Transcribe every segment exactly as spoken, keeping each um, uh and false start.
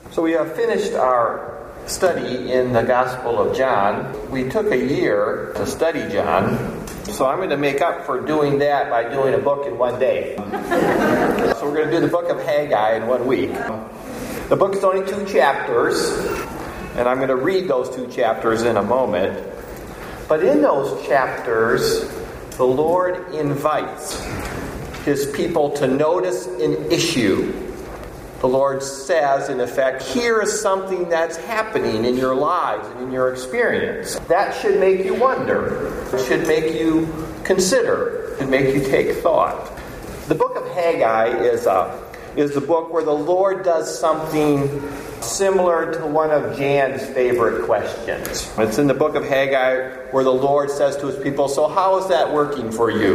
So we have finished our study in the Gospel of John. We took a year to study John, so I'm going to make up for doing that by doing a book in one day. So we're going to do the book of Haggai in one week. The book is only two chapters, and I'm going to read those two chapters in a moment. But in those chapters, the Lord invites His people to notice an issue. The Lord says, in effect, here is something that's happening in your lives and in your experience. That should make you wonder. It should make you consider. It should make you take thought. The book of Haggai is a, is the book where the Lord does something similar to one of Jan's favorite questions. It's in the book of Haggai where the Lord says to His people, so how is that working for you?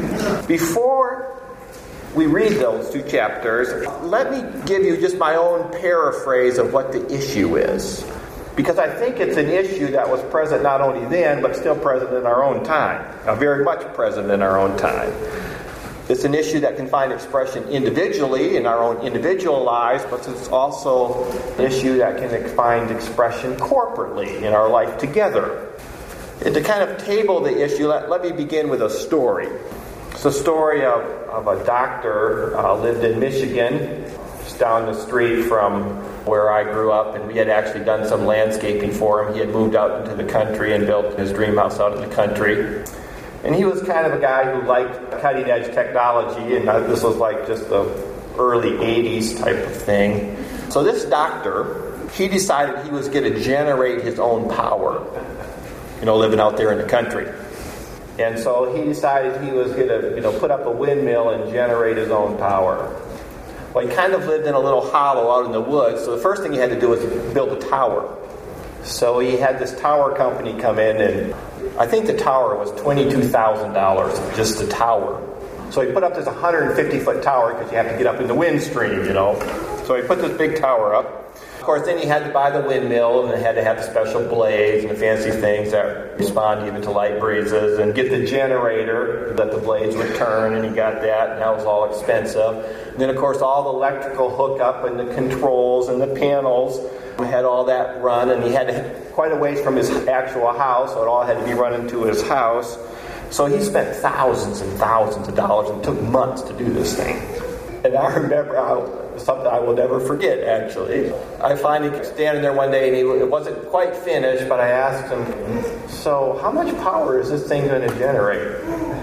Before we read those two chapters, let me give you just my own paraphrase of what the issue is. Because I think it's an issue that was present not only then, but still present in our own time. Now, very much present in our own time. It's an issue that can find expression individually in our own individual lives, but it's also an issue that can find expression corporately in our life together. And to kind of table the issue, let, let me begin with a story. It's a story of, of a doctor uh, lived in Michigan, just down the street from where I grew up, and we had actually done some landscaping for him. He had moved out into the country and built his dream house out in the country. And he was kind of a guy who liked cutting-edge technology, and this was like just the early eighties type of thing. So this doctor, he decided he was going to generate his own power, you know, living out there in the country. And so he decided he was going to, you know, put up a windmill and generate his own power. Well, he kind of lived in a little hollow out in the woods, so the first thing he had to do was build a tower. So he had this tower company come in, and I think the tower was twenty-two thousand dollars, just the tower. So he put up this one hundred fifty foot tower, because you have to get up in the wind stream, you know. So he put this big tower up. Of course, then he had to buy the windmill, and it had to have the special blades and the fancy things that respond even to light breezes, and get the generator that the blades would turn, and he got that, and that was all expensive. And then, of course, all the electrical hookup and the controls and the panels, we had all that run, and he had to, quite a ways from his actual house, so it all had to be run into his house. So he spent thousands and thousands of dollars, and it took months to do this thing. And I remember how, something I will never forget, actually. I finally standing there one day, and he, it wasn't quite finished, but I asked him, so how much power is this thing going to generate?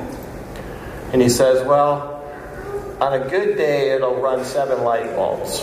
And he says, well, on a good day, it'll run seven light bulbs.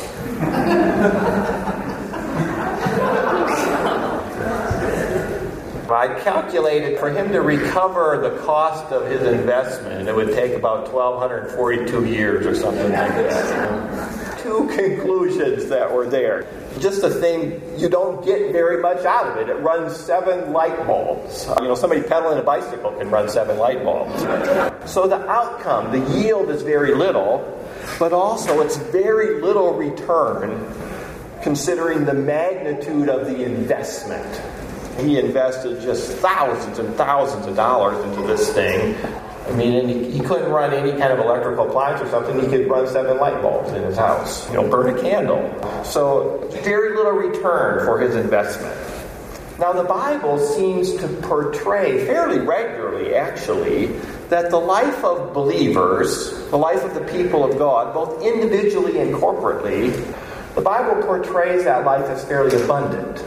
I calculated for him to recover the cost of his investment, it would take about twelve forty-two years or something like that. Two conclusions that were there. Just a thing, you don't get very much out of it. It runs seven light bulbs. You know, somebody pedaling a bicycle can run seven light bulbs. So the outcome, the yield is very little, but also it's very little return considering the magnitude of the investment. He invested just thousands and thousands of dollars into this thing. I mean, and he, he couldn't run any kind of electrical appliance or something. He could run seven light bulbs in his house, you know, burn a candle. So very little return for his investment. Now, the Bible seems to portray fairly regularly, actually, that the life of believers, the life of the people of God, both individually and corporately, the Bible portrays that life as fairly abundant,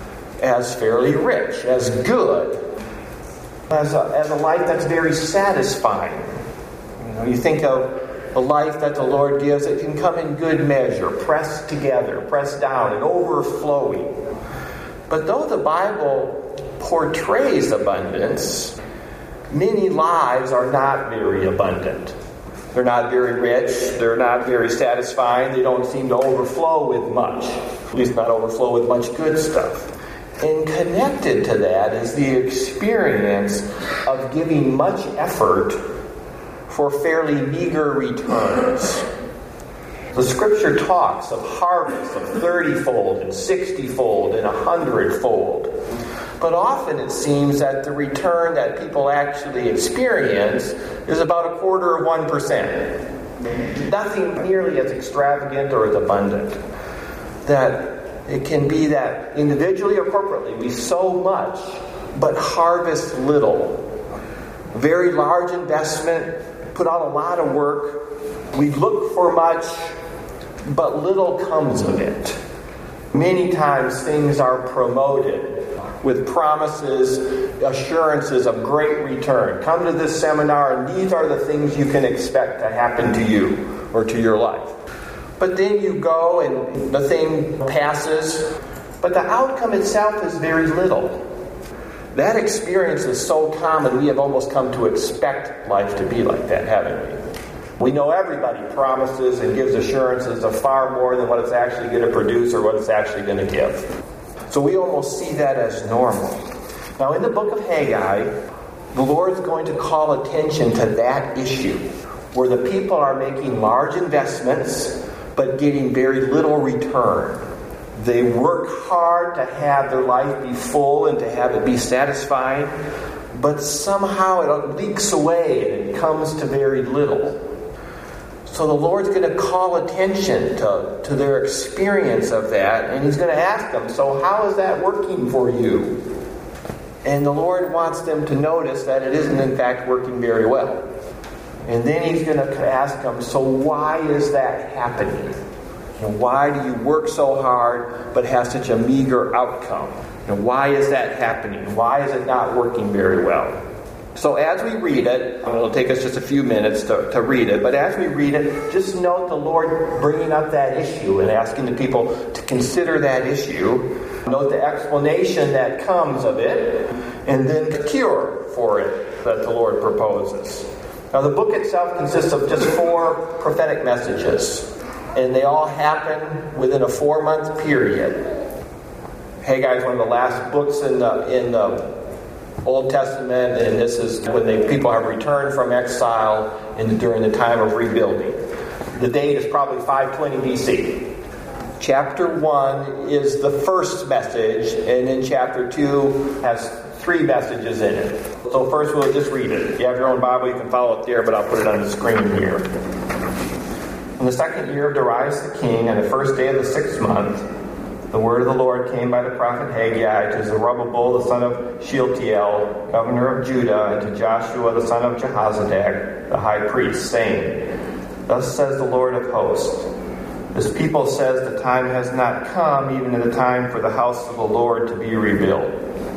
as fairly rich, as good, as a, as a life that's very satisfying. You know, you think of the life that the Lord gives, it can come in good measure, pressed together, pressed down, and overflowing. But though the Bible portrays abundance, many lives are not very abundant. They're not very rich, they're not very satisfying, they don't seem to overflow with much, at least not overflow with much good stuff. And connected to that is the experience of giving much effort for fairly meager returns. The Scripture talks of harvests of thirty-fold and sixty-fold and one hundred-fold. But often it seems that the return that people actually experience is about a quarter of one percent. Nothing nearly as extravagant or as abundant. That It can be that individually or corporately we sow much, but harvest little. Very large investment, put out a lot of work. We look for much, but little comes of it. Many times things are promoted with promises, assurances of great return. Come to this seminar and these are the things you can expect to happen to you or to your life. But then you go and the thing passes, but the outcome itself is very little. That experience is so common, we have almost come to expect life to be like that, haven't we? We know everybody promises and gives assurances of far more than what it's actually going to produce or what it's actually going to give. So we almost see that as normal. Now in the book of Haggai, the Lord's going to call attention to that issue, where the people are making large investments, but getting very little return. They work hard to have their life be full and to have it be satisfying, but somehow it leaks away and it comes to very little. So the Lord's going to call attention to, to their experience of that, and He's going to ask them, so how is that working for you? And the Lord wants them to notice that it isn't in fact working very well. And then He's going to ask them, so why is that happening? You know, why do you work so hard but have such a meager outcome? You know, why is that happening? Why is it not working very well? So as we read it, it'll take us just a few minutes to, to read it, but as we read it, just note the Lord bringing up that issue and asking the people to consider that issue. Note the explanation that comes of it, and then the cure for it that the Lord proposes. Now the book itself consists of just four prophetic messages, and they all happen within a four-month period. Haggai is one of the last books in the in the Old Testament, and this is when the people have returned from exile in, during the time of rebuilding. The date is probably five twenty B C. Chapter one is the first message, and then chapter two has three messages in it. So first we'll just read it. If you have your own Bible, you can follow it there, but I'll put it on the screen here. In the second year of Darius the king, on the first day of the sixth month, the word of the Lord came by the prophet Haggai to Zerubbabel the son of Shealtiel, governor of Judah, and to Joshua the son of Jehozadak, the high priest, saying, Thus says the Lord of hosts, This people says the time has not come, even in the time for the house of the Lord to be rebuilt.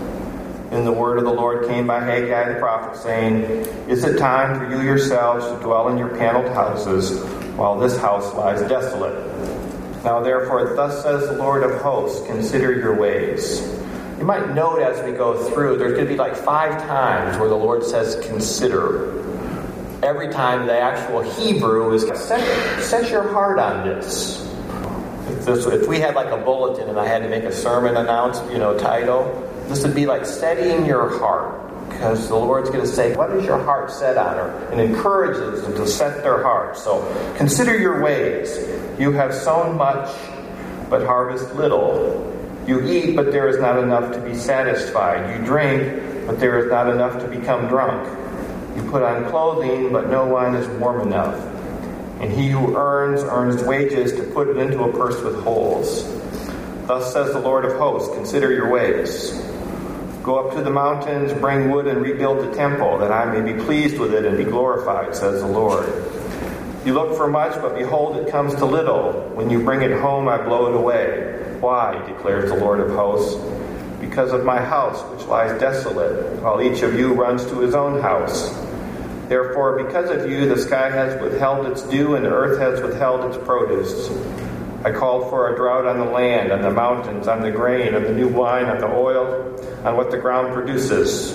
And the word of the Lord came by Haggai the prophet, saying, Is it time for you yourselves to dwell in your paneled houses, while this house lies desolate? Now therefore, thus says the Lord of hosts, consider your ways. You might note as we go through, there's going to be like five times where the Lord says consider. Every time the actual Hebrew is set, set your heart on this. If, this. if we had like a bulletin and I had to make a sermon announcement, you know, title, this would be like setting your heart. Because the Lord's going to say, what is your heart set on? Or, and encourages them to set their heart. So consider your ways. You have sown much, but harvest little. You eat, but there is not enough to be satisfied. You drink, but there is not enough to become drunk. You put on clothing, but no one is warm enough. And he who earns, earns wages to put it into a purse with holes. Thus says the Lord of hosts, consider your ways. Go up to the mountains, bring wood, and rebuild the temple, that I may be pleased with it and be glorified, says the Lord. You look for much, but behold, it comes to little. When you bring it home, I blow it away. Why, declares the Lord of hosts? Because of my house, which lies desolate, while each of you runs to his own house. Therefore, because of you, the sky has withheld its dew, and the earth has withheld its produce. I called for a drought on the land, on the mountains, on the grain, on the new wine, on the oil, on what the ground produces,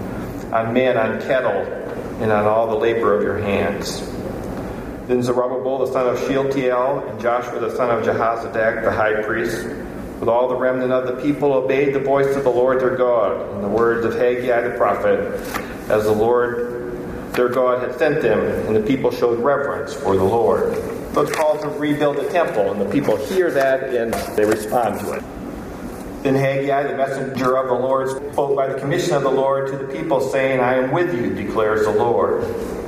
on men, on cattle, and on all the labor of your hands. Then Zerubbabel the son of Shealtiel and Joshua the son of Jehozadak the high priest, with all the remnant of the people, obeyed the voice of the Lord their God, and the words of Haggai the prophet, as the Lord their God had sent them, and the people showed reverence for the Lord. So it's called to rebuild the temple, and the people hear that and they respond to it. Then Haggai, the messenger of the Lord, spoke by the commission of the Lord to the people, saying, I am with you, declares the Lord.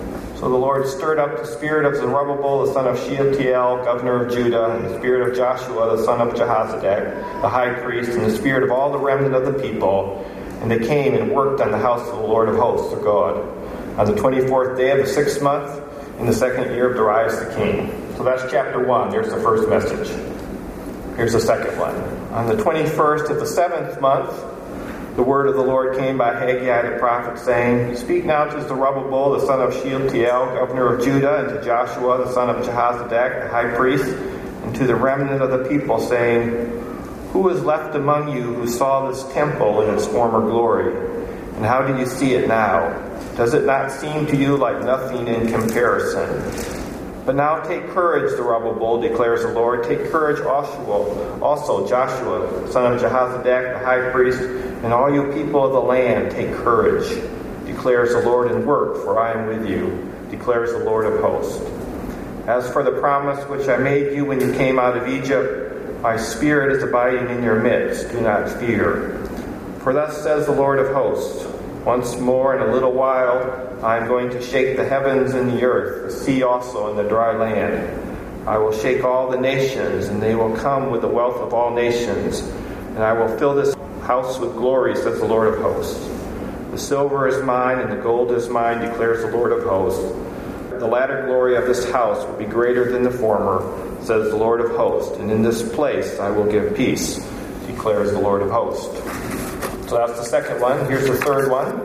So the Lord stirred up the spirit of Zerubbabel, the son of Shealtiel, governor of Judah, and the spirit of Joshua, the son of Jehozadak, the high priest, and the spirit of all the remnant of the people. And they came and worked on the house of the Lord of hosts, their God, on the twenty-fourth day of the sixth month, in the second year of Darius the king. So that's chapter one. There's the first message. Here's the second one. On the twenty-first of the seventh month, the word of the Lord came by Haggai the prophet, saying, Speak now to Zerubbabel, the son of Shealtiel, governor of Judah, and to Joshua, the son of Jehozadak, the high priest, and to the remnant of the people, saying, Who is left among you who saw this temple in its former glory? And how do you see it now? Does it not seem to you like nothing in comparison? But now take courage, Zerubbabel, declares the Lord. Take courage also, also Joshua, son of Jehozadak, the high priest, and all you people of the land, take courage, declares the Lord, and work, for I am with you, declares the Lord of hosts. As for the promise which I made you when you came out of Egypt, my spirit is abiding in your midst. Do not fear. For thus says the Lord of hosts, once more in a little while I am going to shake the heavens and the earth, the sea also and the dry land. I will shake all the nations, and they will come with the wealth of all nations. And I will fill this house with glory, says the Lord of hosts. The silver is mine, and the gold is mine, declares the Lord of hosts. The latter glory of this house will be greater than the former, says the Lord of hosts. And in this place I will give peace, declares the Lord of hosts. So that's the second one. Here's the third one.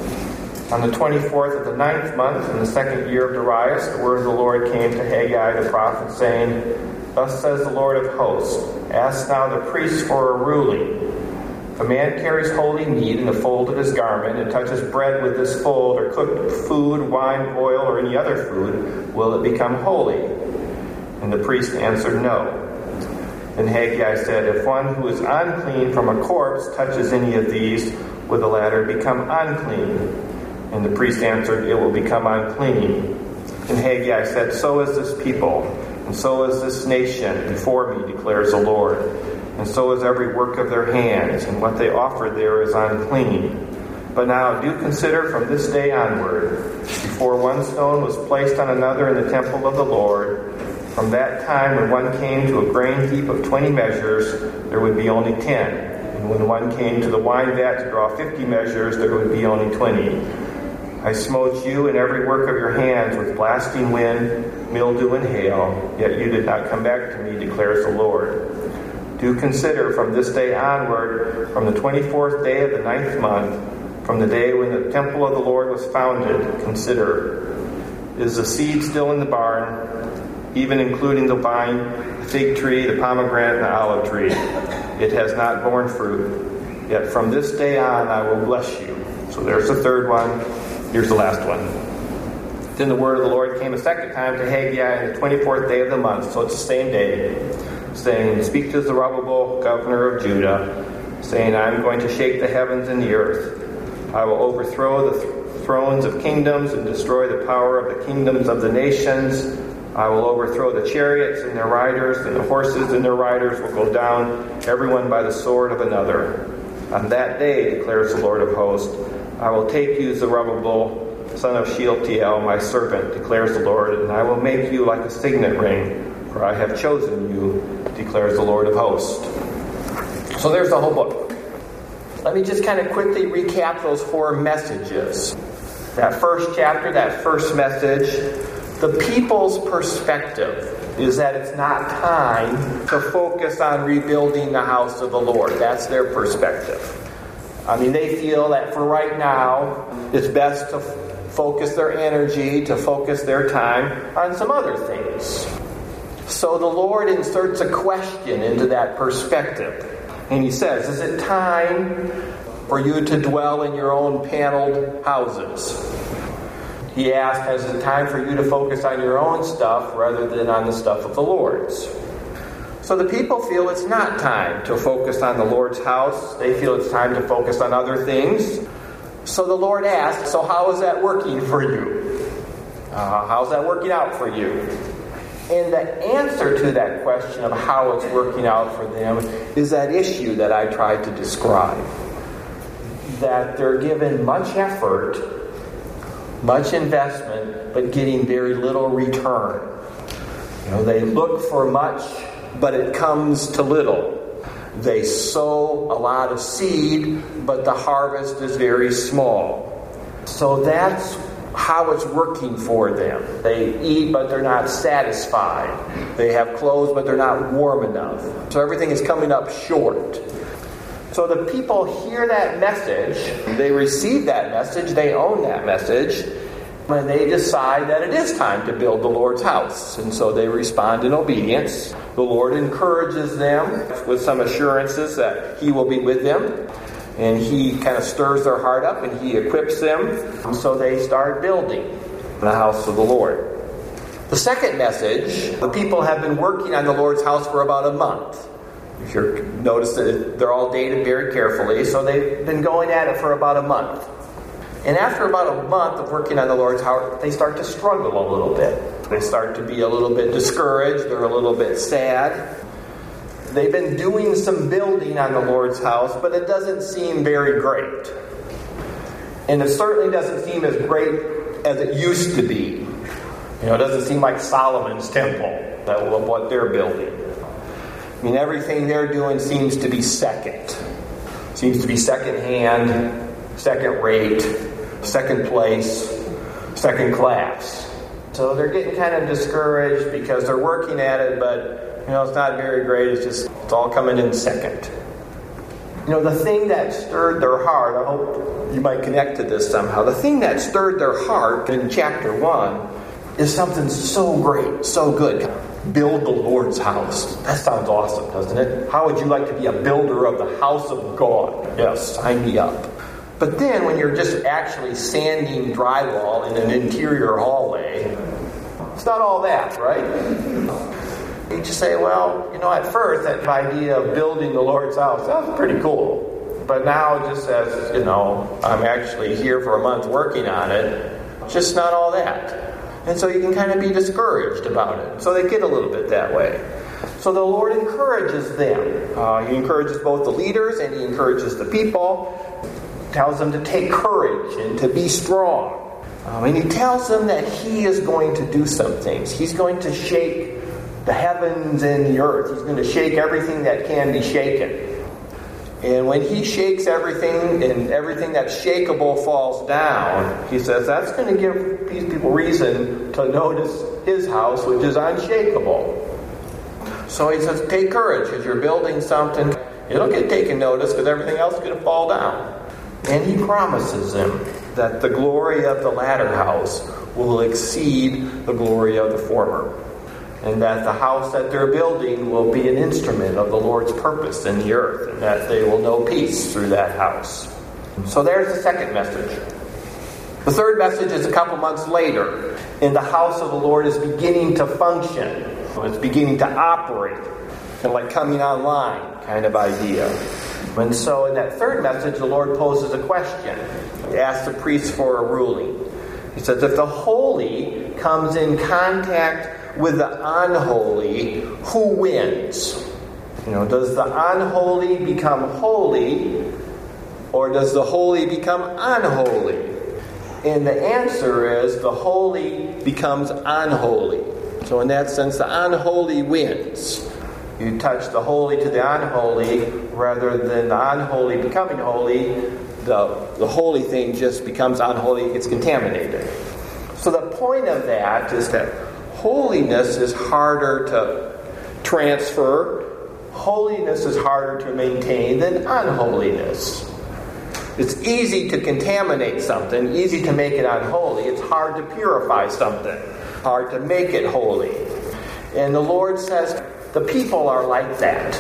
On the twenty-fourth of the ninth month, in the second year of Darius, the word of the Lord came to Haggai the prophet, saying, Thus says the Lord of hosts, Ask now the priests for a ruling. If a man carries holy meat in the fold of his garment, and touches bread with this fold, or cooked food, wine, oil, or any other food, will it become holy? And the priest answered, No. Then Haggai said, If one who is unclean from a corpse touches any of these, will the latter become unclean? And the priest answered, It will become unclean. And Haggai said, So is this people, and so is this nation before me, declares the Lord. And so is every work of their hands, and what they offer there is unclean. But now do consider from this day onward, before one stone was placed on another in the temple of the Lord, from that time when one came to a grain heap of twenty measures, there would be only ten. And when one came to the wine vat to draw fifty measures, there would be only twenty. I smote you and every work of your hands with blasting wind, mildew, and hail, yet you did not come back to me, declares the Lord. Do consider from this day onward, from the twenty-fourth day of the ninth month, from the day when the temple of the Lord was founded, consider, is the seed still in the barn, even including the vine, the fig tree, the pomegranate, and the olive tree? It has not borne fruit. Yet from this day on I will bless you. So there's the third one. Here's the last one. Then the word of the Lord came a second time to Haggai on the twenty-fourth day of the month, so it's the same day, saying, Speak to Zerubbabel, governor of Judah, saying, I am going to shake the heavens and the earth. I will overthrow the th- thrones of kingdoms and destroy the power of the kingdoms of the nations. I will overthrow the chariots and their riders, and the horses and their riders will go down, everyone by the sword of another. On that day, declares the Lord of hosts, I will take you, Zerubbabel, son of Shealtiel, my servant, declares the Lord, and I will make you like a signet ring, for I have chosen you, declares the Lord of hosts. So there's the whole book. Let me just kind of quickly recap those four messages. That first chapter, that first message, the people's perspective is that it's not time to focus on rebuilding the house of the Lord. That's their perspective. I mean, they feel that for right now, it's best to f- focus their energy, to focus their time on some other things. So the Lord inserts a question into that perspective. And he says, is it time for you to dwell in your own paneled houses? He asked, is it time for you to focus on your own stuff rather than on the stuff of the Lord's? So the people feel it's not time to focus on the Lord's house. They feel it's time to focus on other things. So the Lord asked, so how is that working for you? Uh, how's that working out for you? And the answer to that question of how it's working out for them is that issue that I tried to describe. That they're given much effort, Much investment, but getting very little return. You know, they look for much, but it comes to little. They sow a lot of seed, but the harvest is very small. So that's how it's working for them. They eat, but they're not satisfied. They have clothes, but they're not warm enough. So everything is coming up short. So the people hear that message, they receive that message, they own that message, and they decide that it is time to build the Lord's house. And so they respond in obedience. The Lord encourages them with some assurances that He will be with them. And He kind of stirs their heart up and He equips them. And so they start building the house of the Lord. The second message, the people have been working on the Lord's house for about a month. If you notice that they're all dated very carefully, so they've been going at it for about a month. And after about a month of working on the Lord's house, they start to struggle a little bit. They start to be a little bit discouraged. They're a little bit sad. They've been doing some building on the Lord's house, but it doesn't seem very great. And it certainly doesn't seem as great as it used to be. You know, it doesn't seem like Solomon's temple, that of what they're building. I mean, everything they're doing seems to be second. Seems to be second hand, second rate, second place, second class. So they're getting kind of discouraged because they're working at it, but, you know, it's not very great. It's just, it's all coming in second. You know, the thing that stirred their heart, I hope you might connect to this somehow. The thing that stirred their heart in chapter one is something so great, so good. Build the Lord's house. That sounds awesome, doesn't it? How would you like to be a builder of the house of God? Yes, sign me up. But then when you're just actually sanding drywall in an interior hallway, it's not all that, right? You just say, well, you know, at first that idea of building the Lord's house, that was pretty cool. But now just as, you know, I'm actually here for a month working on it, it's just not all that. And so you can kind of be discouraged about it. So they get a little bit that way. So the Lord encourages them. Uh, he encourages both the leaders and He encourages the people. Tells them to take courage and to be strong. Um, and He tells them that He is going to do some things. He's going to shake the heavens and the earth. He's going to shake everything that can be shaken. And when He shakes everything and everything that's shakeable falls down, He says that's going to give these people reason to notice His house, which is unshakable. So He says, take courage as you're building something. It'll get taken notice because everything else is going to fall down. And He promises them that the glory of the latter house will exceed the glory of the former. And that the house that they're building will be an instrument of the Lord's purpose in the earth. And that they will know peace through that house. So there's the second message. The third message is a couple months later. And the house of the Lord is beginning to function. It's beginning to operate. Kind of like coming online kind of idea. And so in that third message, the Lord poses a question. He asks the priests for a ruling. He says, if the holy comes in contact with the unholy, who wins? You know, does the unholy become holy, or does the holy become unholy? And the answer is the holy becomes unholy. So in that sense, the unholy wins. You touch the holy to the unholy, rather than the unholy becoming holy, the, the holy thing just becomes unholy, it gets contaminated. So the point of that is that holiness is harder to transfer. Holiness is harder to maintain than unholiness. It's easy to contaminate something, easy to make it unholy. It's hard to purify something, hard to make it holy. And the Lord says the people are like that.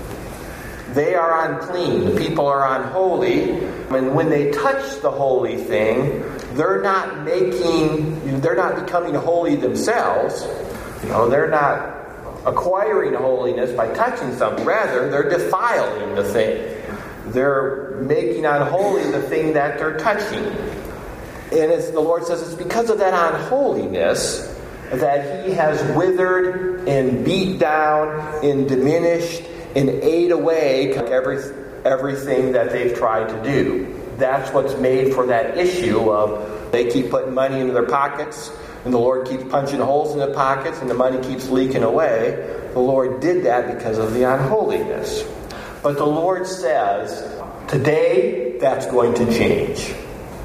They are unclean. The people are unholy. And when they touch the holy thing, they're not making, they're not becoming holy themselves. You know, they're not acquiring holiness by touching something. Rather, they're defiling the thing. They're making unholy the thing that they're touching. And it's, the Lord says it's because of that unholiness that He has withered and beat down and diminished and ate away every, everything that they've tried to do. That's what's made for that issue of They keep putting money into their pockets, and the Lord keeps punching holes in the pockets, and the money keeps leaking away. The Lord did that because of the unholiness. But the Lord says, today, that's going to change.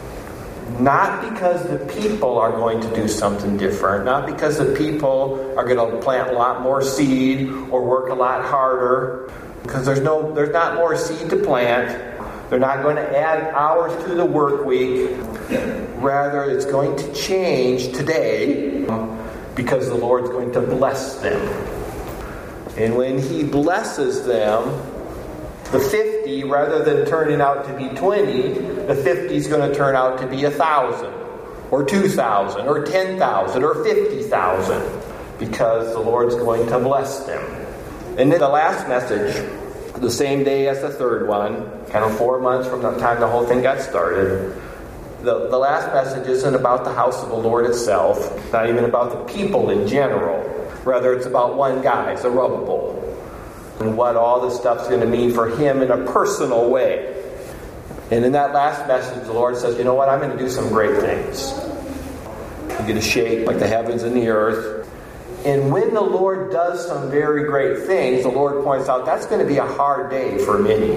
Not because the people are going to do something different. Not because the people are going to plant a lot more seed or work a lot harder. Because there's no, there's not more seed to plant. They're not going to add hours to the work week. Rather, it's going to change today because the Lord's going to bless them. And when He blesses them, the fifty, rather than turning out to be twenty, the fifty is going to turn out to be one thousand, or two thousand, or ten thousand, or fifty thousand, because the Lord's going to bless them. And then the last message, the same day as the third one, kind of four months from the time the whole thing got started, the, the last message isn't about the house of the Lord itself, not even about the people in general. Rather, it's about one guy, Zerubbabel, and what all this stuff's going to mean for him in a personal way. And in that last message, the Lord says, you know what, I'm going to do some great things. I'm going to shake like the heavens and the earth. And when the Lord does some very great things, the Lord points out that's going to be a hard day for many.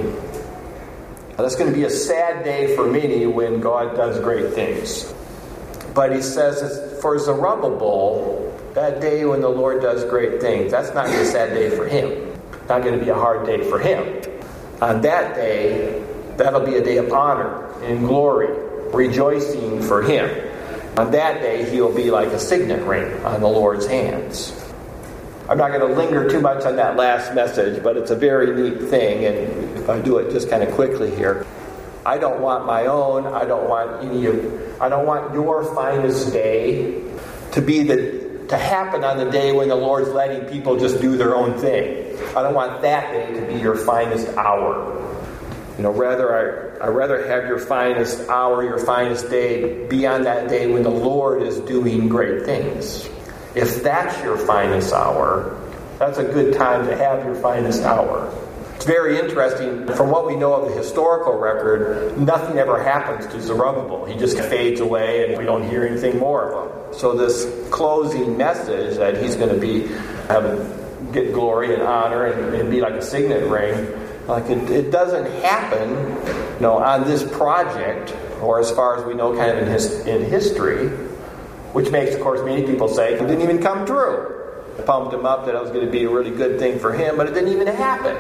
That's going to be a sad day for many when God does great things. But He says, for Zerubbabel, that day when the Lord does great things, that's not going to be a sad day for him. Not going to be a hard day for him. On that day, that'll be a day of honor and glory, rejoicing for him. On that day, he'll be like a signet ring on the Lord's hands. I'm not going to linger too much on that last message, but it's a very neat thing, and if I do it just kind of quickly here, I don't want my own, I don't want any of, I don't want your finest day to be the to happen on the day when the Lord's letting people just do their own thing. I don't want that day to be your finest hour. You know, rather I I rather have your finest hour, your finest day be on that day when the Lord is doing great things. If that's your finest hour, that's a good time to have your finest hour. It's very interesting. From what we know of the historical record, nothing ever happens to Zerubbabel. He just fades away and we don't hear anything more of him. So this closing message that he's going to be have, get glory and honor and, and be like a signet ring, like it, it doesn't happen, you know, on this project, or as far as we know, kind of in his in history, which makes, of course, many people say it didn't even come true. It pumped him up that it was going to be a really good thing for him, but it didn't even happen.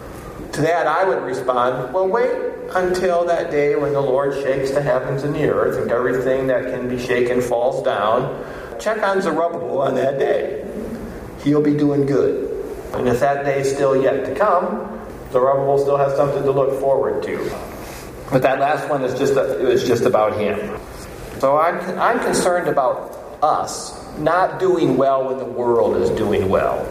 To that, I would respond, well, wait until that day when the Lord shakes the heavens and the earth and everything that can be shaken falls down. Check on Zerubbabel on that day. He'll be doing good. And if that day is still yet to come, Zerubbabel still has something to look forward to. But that last one is just a, it was just about him. So I'm, I'm concerned about us not doing well when the world is doing well.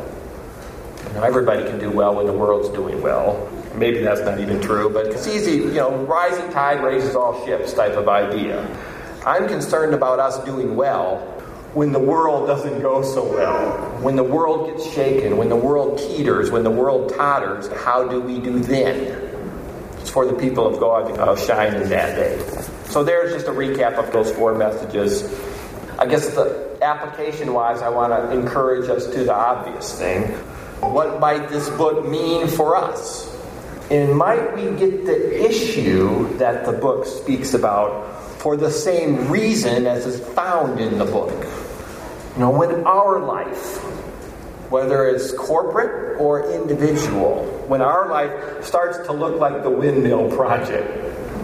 You know, everybody can do well when the world's doing well. Maybe that's not even true, but it's easy, you know, rising tide raises all ships type of idea. I'm concerned about us doing well when the world doesn't go so well. When the world gets shaken, when the world teeters, when the world totters, how do we do then? It's for the people of God to shine in that day. So there's just a recap of those four messages. I guess the application-wise, I want to encourage us to the obvious thing. What might this book mean for us? And might we get the issue that the book speaks about for the same reason as is found in the book? You know, when our life, whether it's corporate or individual, when our life starts to look like the windmill project.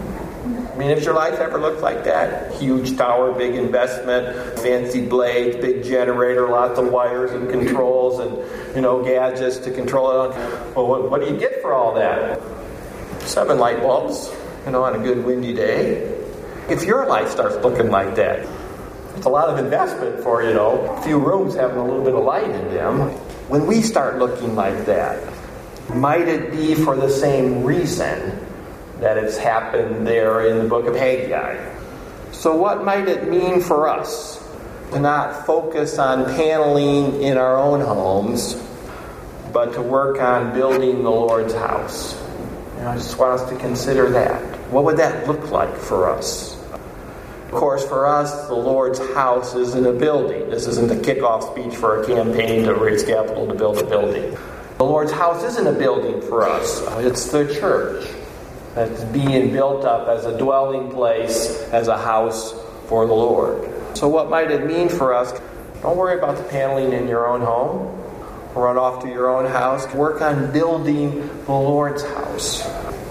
I mean, if your life ever looked like that, huge tower, big investment, fancy blades, big generator, lots of wires and controls and, you know, gadgets to control it. Well, what, what do you get for all that? Seven light bulbs, you know, on a good windy day. If your life starts looking like that, it's a lot of investment for, you know, a few rooms having a little bit of light in them. When we start looking like that, might it be for the same reason that it's happened there in the book of Haggai? So what might it mean for us to not focus on paneling in our own homes, but to work on building the Lord's house? You know, I just want us to consider that. What would that look like for us? Of course, for us, the Lord's house isn't a building. This isn't the kickoff speech for a campaign to raise capital to build a building. The Lord's house isn't a building for us. It's the church that's being built up as a dwelling place, as a house for the Lord. So what might it mean for us? Don't worry about the paneling in your own home. Run off to your own house. Work on building the Lord's house.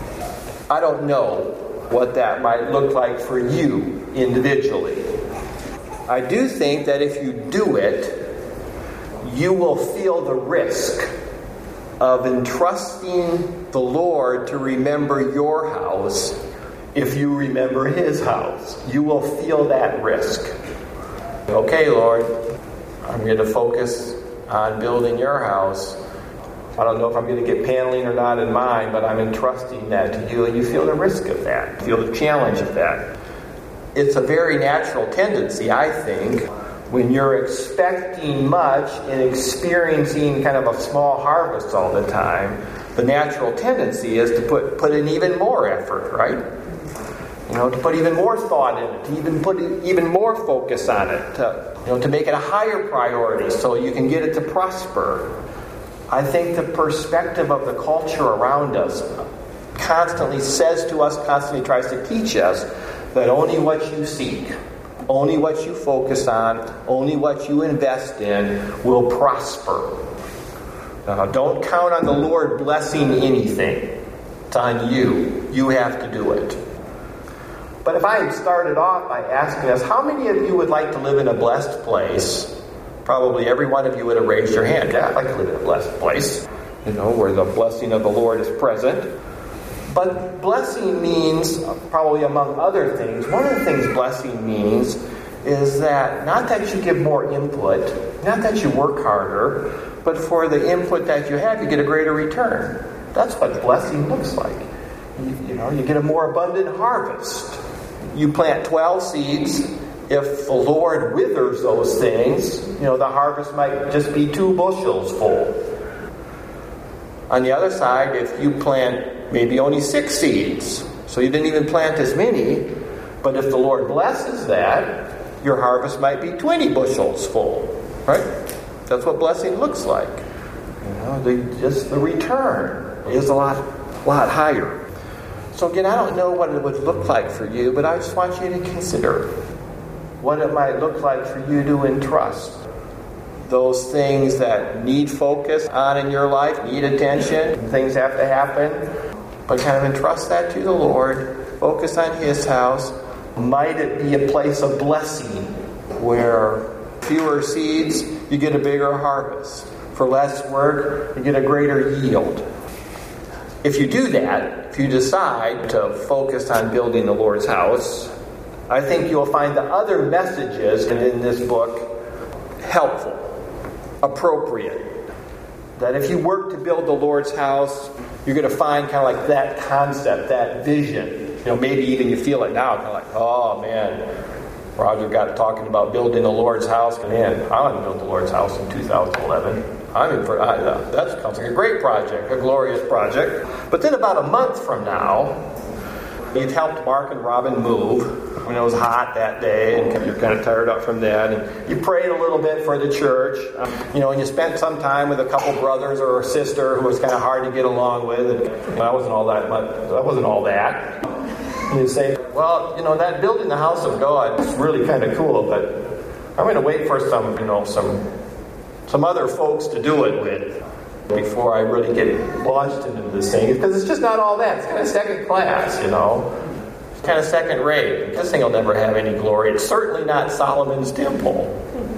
I don't know what that might look like for you individually. I do think that if you do it, you will feel the risk of entrusting the Lord to remember your house if you remember His house. You will feel that risk. Okay, Lord, I'm going to focus on building your house. I don't know if I'm going to get paneling or not in mine, but I'm entrusting that to you, and you feel the risk of that, feel the challenge of that. It's a very natural tendency, I think, when you're expecting much and experiencing kind of a small harvest all the time. The natural tendency is to put, put in even more effort, right? You know, to put even more thought in it, to even put even more focus on it, to, you know, to make it a higher priority so you can get it to prosper. I think the perspective of the culture around us constantly says to us, constantly tries to teach us that only what you seek, only what you focus on, only what you invest in will prosper. Now, don't count on the Lord blessing anything. It's on you. You have to do it. But if I had started off by asking us, how many of you would like to live in a blessed place? Probably every one of you would have raised your hand. Yeah, I'd like to live in a blessed place, you know, where the blessing of the Lord is present. But blessing means, probably among other things, one of the things blessing means is that not that you give more input, not that you work harder, but for the input that you have, you get a greater return. That's what blessing looks like. You, you know, you get a more abundant harvest. You plant twelve seeds. If the Lord withers those things, you know, the harvest might just be two bushels full. On the other side, if you plant maybe only six seeds, so you didn't even plant as many, but if the Lord blesses that, your harvest might be twenty bushels full, right? That's what blessing looks like. You know, the, just the return is a lot, lot higher. So again, I don't know what it would look like for you, but I just want you to consider what it might look like for you to entrust those things that need focus on in your life, need attention, things have to happen, but kind of entrust that to the Lord, focus on His house. Might it be a place of blessing where fewer seeds, you get a bigger harvest. For less work, you get a greater yield. If you do that, if you decide to focus on building the Lord's house, I think you'll find the other messages in this book helpful, appropriate. That if you work to build the Lord's house, you're going to find kind of like that concept, that vision. You know, maybe even you feel it now, kind of like, oh man, Roger got talking about building the Lord's house. Man, I want to build the Lord's house in two thousand eleven. I'm in for I, uh, that sounds like a great project, a glorious project. But then about a month from now, you'd helped Mark and Robin move when it was hot that day, and you're kind of tired up from that. And you prayed a little bit for the church, um, you know, and you spent some time with a couple brothers or a sister who was kind of hard to get along with. And you know, I wasn't all that much. I wasn't all that. And you say, well, you know, that building the house of God is really kind of cool, but I'm going to wait for some, you know, some some other folks to do it with before I really get launched into this thing, because it's just not all that. It's kind of second class, you know. It's kind of second rate. This thing will never have any glory. It's certainly not Solomon's temple.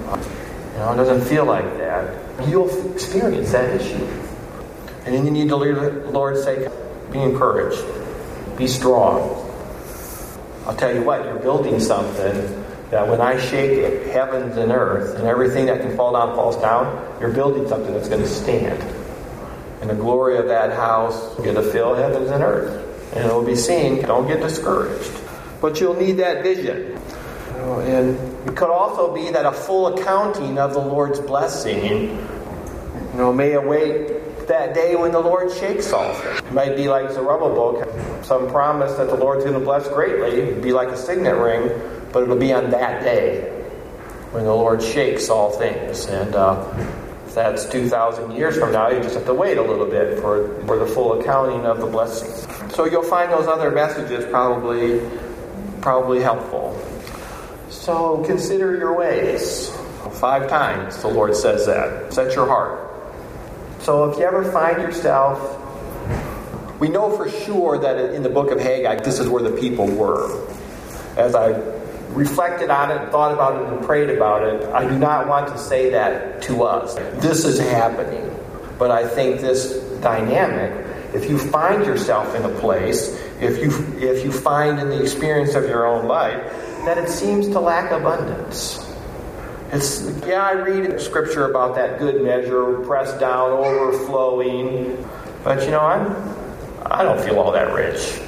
You know, it doesn't feel like that. You'll experience that issue. And then you need to hear the Lord say, be encouraged. Be strong. I'll tell you what, you're building something that when I shake heavens and earth and everything that can fall down falls down, you're building something that's going to stand. And the glory of that house is going to fill heavens and earth. And it will be seen. Don't get discouraged. But you'll need that vision. You know, and it could also be that a full accounting of the Lord's blessing, you know, may await that day when the Lord shakes all things. It might be like Zerubbabel, some promise that the Lord's going to bless greatly. It'd be like a signet ring. but it'll be on that day when the Lord shakes all things. And uh, if that's two thousand years from now, you just have to wait a little bit for, for the full accounting of the blessing. So you'll find those other messages probably, probably helpful. So consider your ways. Five times the Lord says that. Set your heart. So if you ever find yourself, we know for sure that in the book of Haggai, this is where the people were. As I reflected on it, thought about it, and prayed about it, I do not want to say that to us. This is happening. But I think this dynamic, if you find yourself in a place, if you if you find in the experience of your own life, that it seems to lack abundance. It's, yeah, I read scripture about that good measure, pressed down, overflowing. But you know, I'm, I don't feel all that rich.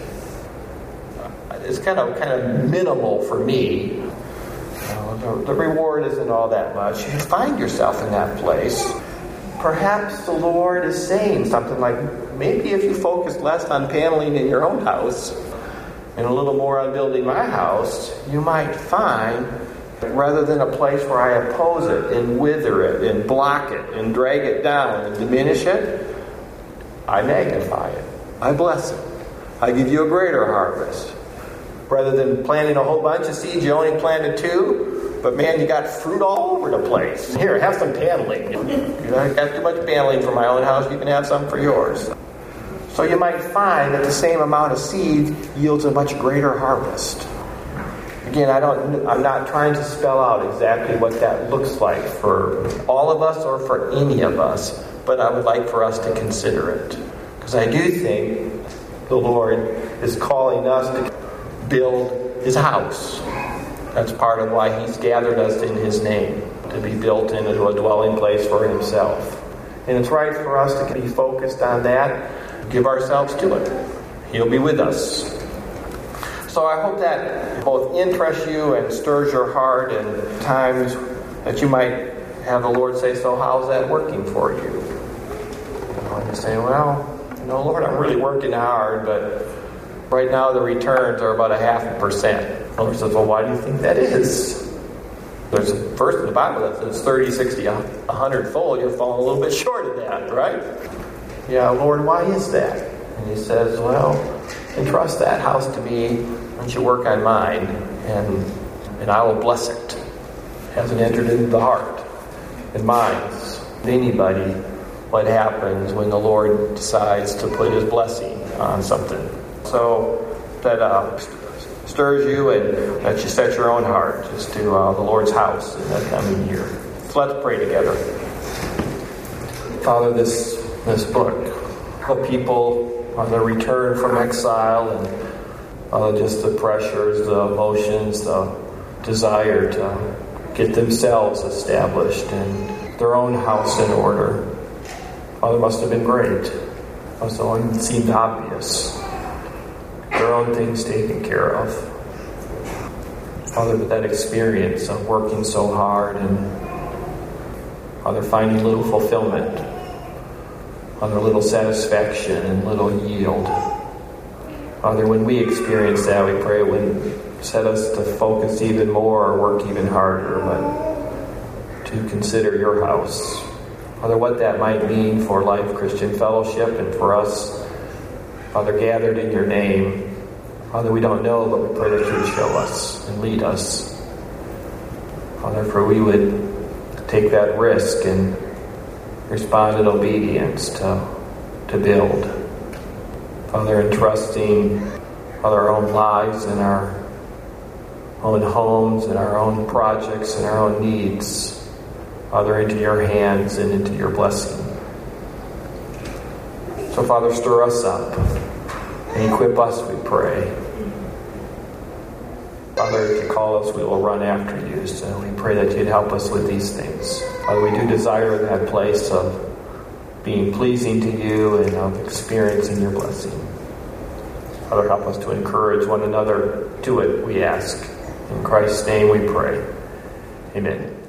It's kind of kind of minimal for me. You know, the, the reward isn't all that much. You find yourself in that place. Perhaps the Lord is saying something like, maybe if you focus less on paneling in your own house and a little more on building my house, you might find, rather than a place where I oppose it and wither it and block it and drag it down and diminish it, I magnify it. I bless it. I give you a greater harvest. Rather than planting a whole bunch of seeds, you only planted two, but man, you got fruit all over the place. Here, have some paneling. You know, I got too much paneling for my own house, you can have some for yours. So you might find that the same amount of seed yields a much greater harvest. Again, I don't, I'm not trying to spell out exactly what that looks like for all of us or for any of us, but I would like for us to consider it. Because I do think the Lord is calling us to build His house. That's part of why He's gathered us in His name, to be built into a dwelling place for Himself. And it's right for us to be focused on that, give ourselves to it. He'll be with us. So I hope that both interests you and stirs your heart, and times that you might have the Lord say, so how's that working for you? You know, and you say, well, you know, Lord, I'm really working hard, but right now the returns are about a half a percent. The Lord says, well, why do you think that is? There's a verse in the Bible that says thirty, sixty, a hundred fold. You're falling a little bit short of that, right? Yeah, Lord, why is that? And He says, well, entrust that house to me. Why don't you work on mine, and and I will bless it. It hasn't entered into the heart and minds of anybody what happens when the Lord decides to put His blessing on something. So that uh, stirs you, and that you set your own heart just to uh, the Lord's house in that coming year. So let's pray together. Father, this this book of people on their return from exile, and uh, just the pressures, the emotions, the desire to get themselves established and their own house in order. Father, must have been great. Must have seemed obvious. Their own things taken care of. Father, but that experience of working so hard and Father, finding little fulfillment, Father, little satisfaction and little yield. Father, when we experience that, we pray it would set us to focus even more or work even harder, but to consider your house. Father, what that might mean for Life Christian Fellowship and for us, Father, gathered in your name. Father, we don't know, but we pray that you would show us and lead us. Father, for we would take that risk and respond in obedience to, to build. Father, entrusting Father, our own lives and our own homes and our own projects and our own needs, Father, into your hands and into your blessing. So, Father, stir us up and equip us, we pray. Father, if you call us, we will run after you. So we pray that you'd help us with these things. Father, we do desire that place of being pleasing to you and of experiencing your blessing. Father, help us to encourage one another to it, we ask. In Christ's name we pray. Amen.